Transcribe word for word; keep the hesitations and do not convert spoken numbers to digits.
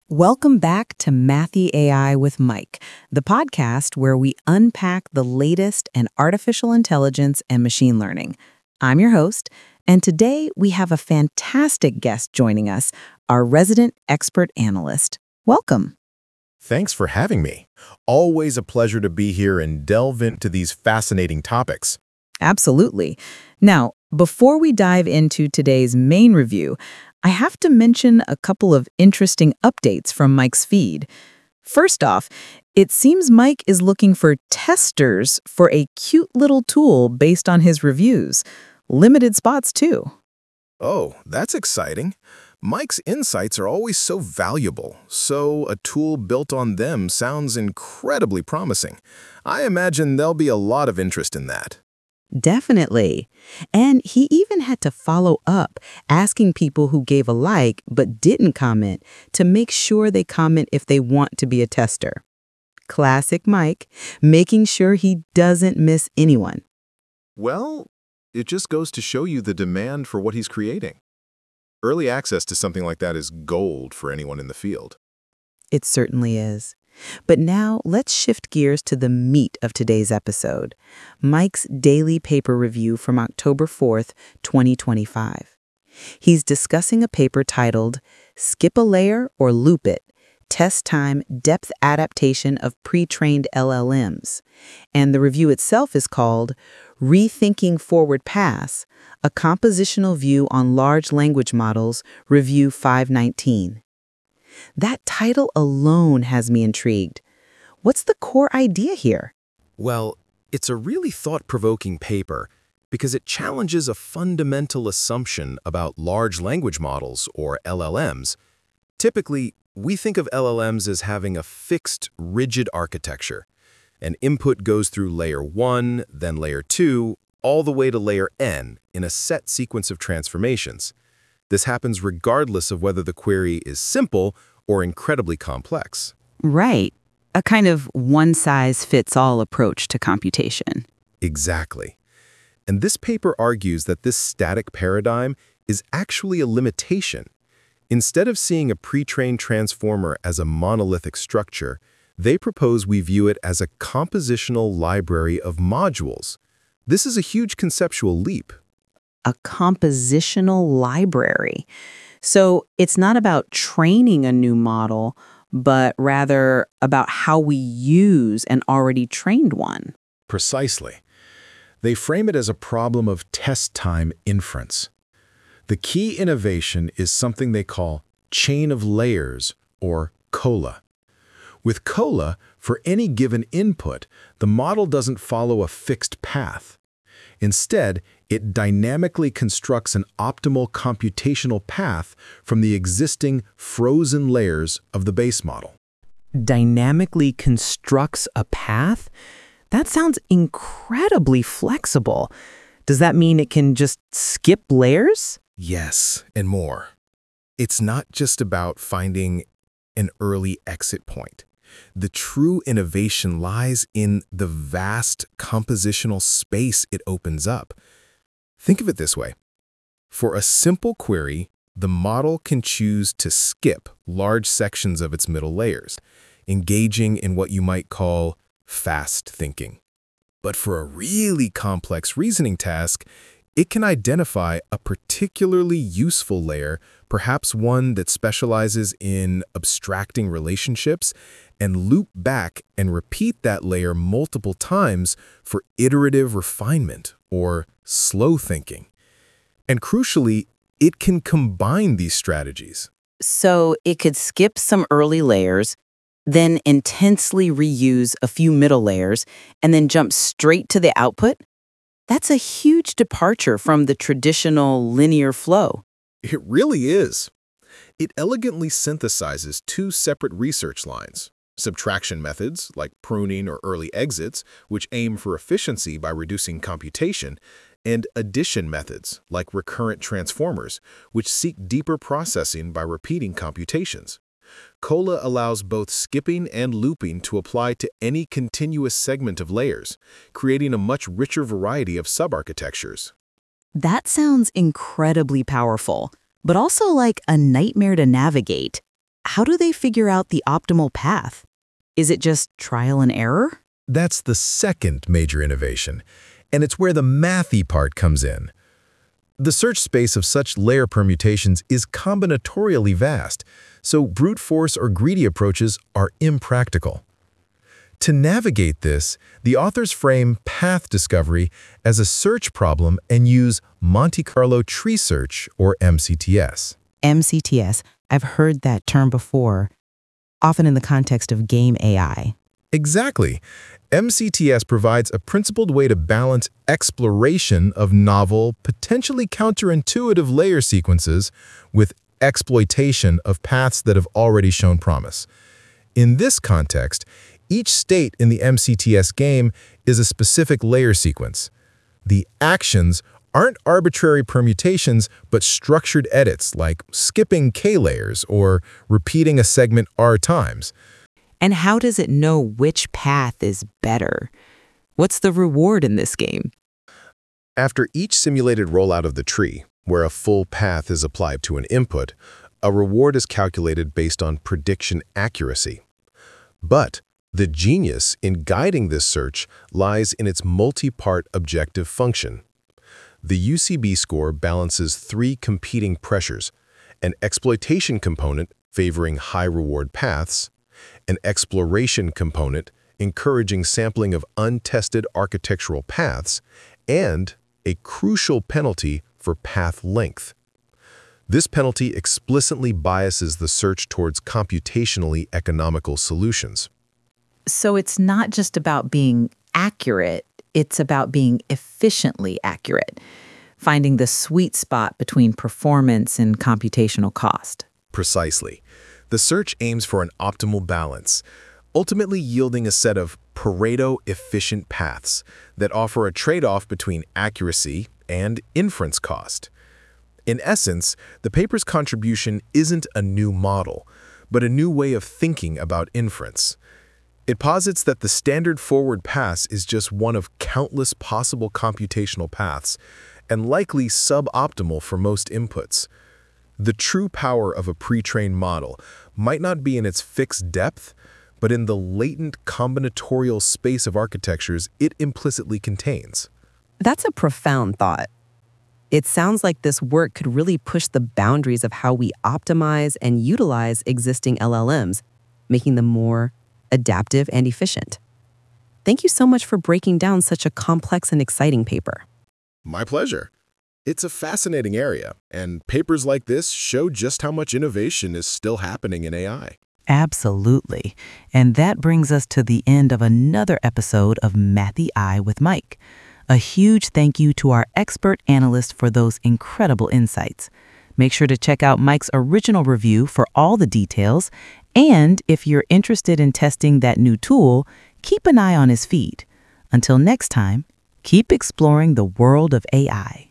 Welcome back to Mathy A I with Mike, the podcast where we unpack the latest in artificial intelligence and machine learning. I'm your host, and today we have a fantastic guest joining us, our resident expert analyst. Welcome. Thanks for having me. Always a pleasure to be here and delve into these fascinating topics. Absolutely. Now, before we dive into today's main review, I have to mention a couple of interesting updates from Mike's feed. First off, it seems Mike is looking for testers for a cute little tool based on his reviews. Limited spots, too. Oh, that's exciting. Mike's insights are always so valuable, so a tool built on them sounds incredibly promising. I imagine there'll be a lot of interest in that. Definitely. And he even had to follow up, asking people who gave a like but didn't comment to make sure they comment if they want to be a tester. Classic Mike, making sure he doesn't miss anyone. Well, it just goes to show you the demand for what he's creating. Early access to something like that is gold for anyone in the field. It certainly is. But now let's shift gears to the meat of today's episode, Mike's daily paper review from October fourth, twenty twenty-five. He's discussing a paper titled Skip a Layer or Loop It, Test Time Depth Adaptation of Pre-trained L L Ms. And the review itself is called Rethinking Forward Pass, a Compositional View on Large Language Models, Review five nineteen. That title alone has me intrigued. What's the core idea here? Well, it's a really thought-provoking paper because it challenges a fundamental assumption about large language models, or L L Ms. Typically, we think of L L Ms as having a fixed, rigid architecture. An input goes through layer one, then layer two, all the way to layer n in a set sequence of transformations. This happens regardless of whether the query is simple or incredibly complex. Right. A kind of one-size-fits-all approach to computation. Exactly. And this paper argues that this static paradigm is actually a limitation. Instead of seeing a pre-trained transformer as a monolithic structure, they propose we view it as a compositional library of modules. This is a huge conceptual leap. A compositional library. So it's not about training a new model, but rather about how we use an already trained one. Precisely. They frame it as a problem of test time inference. The key innovation is something they call chain of layers, or COLA. With COLA, for any given input, the model doesn't follow a fixed path. Instead, it dynamically constructs an optimal computational path from the existing frozen layers of the base model. Dynamically constructs a path? That sounds incredibly flexible. Does that mean it can just skip layers? Yes, and more. It's not just about finding an early exit point. The true innovation lies in the vast compositional space it opens up. Think of it this way. For a simple query, the model can choose to skip large sections of its middle layers, engaging in what you might call fast thinking. But for a really complex reasoning task, it can identify a particularly useful layer, perhaps one that specializes in abstracting relationships, and loop back and repeat that layer multiple times for iterative refinement or slow thinking. And crucially, it can combine these strategies. So it could skip some early layers, then intensely reuse a few middle layers, and then jump straight to the output? That's a huge departure from the traditional linear flow. It really is. It elegantly synthesizes two separate research lines: subtraction methods, like pruning or early exits, which aim for efficiency by reducing computation, and addition methods, like recurrent transformers, which seek deeper processing by repeating computations. COLA allows both skipping and looping to apply to any continuous segment of layers, creating a much richer variety of subarchitectures. That sounds incredibly powerful, but also like a nightmare to navigate. how do they figure out the optimal path? Is it just trial and error? That's the second major innovation, and it's where the mathy part comes in. The search space of such layer permutations is combinatorially vast, so brute force or greedy approaches are impractical. To navigate this, the authors frame path discovery as a search problem and use Monte Carlo tree search, or M C T S. M C T S, I've heard that term before, often in the context of game A I. Exactly. M C T S provides a principled way to balance exploration of novel, potentially counterintuitive layer sequences with exploitation of paths that have already shown promise. In this context, each state in the M C T S game is a specific layer sequence. The actions aren't arbitrary permutations, but structured edits like skipping K layers or repeating a segment R times. And how does it know which path is better? What's the reward in this game? After each simulated rollout of the tree, where a full path is applied to an input, a reward is calculated based on prediction accuracy. But the genius in guiding this search lies in its multi-part objective function. The U C B score balances three competing pressures: an exploitation component favoring high-reward paths, an exploration component encouraging sampling of untested architectural paths, and a crucial penalty for path length. This penalty explicitly biases the search towards computationally economical solutions. So it's not just about being accurate, it's about being efficiently accurate, finding the sweet spot between performance and computational cost. Precisely. The search aims for an optimal balance, ultimately yielding a set of Pareto-efficient paths that offer a trade-off between accuracy and inference cost. In essence, the paper's contribution isn't a new model, but a new way of thinking about inference. It posits that the standard forward pass is just one of countless possible computational paths, and likely suboptimal for most inputs. The true power of a pre-trained model might not be in its fixed depth, but in the latent combinatorial space of architectures it implicitly contains. That's a profound thought. It sounds like this work could really push the boundaries of how we optimize and utilize existing L L Ms, making them more adaptive and efficient. Thank you so much for breaking down such a complex and exciting paper. My pleasure. It's a fascinating area, and papers like this show just how much innovation is still happening in A I. Absolutely. And that brings us to the end of another episode of Mathy Eye with Mike. A huge thank you to our expert analyst for those incredible insights. Make sure to check out Mike's original review for all the details. And if you're interested in testing that new tool, keep an eye on his feed. Until next time, keep exploring the world of A I.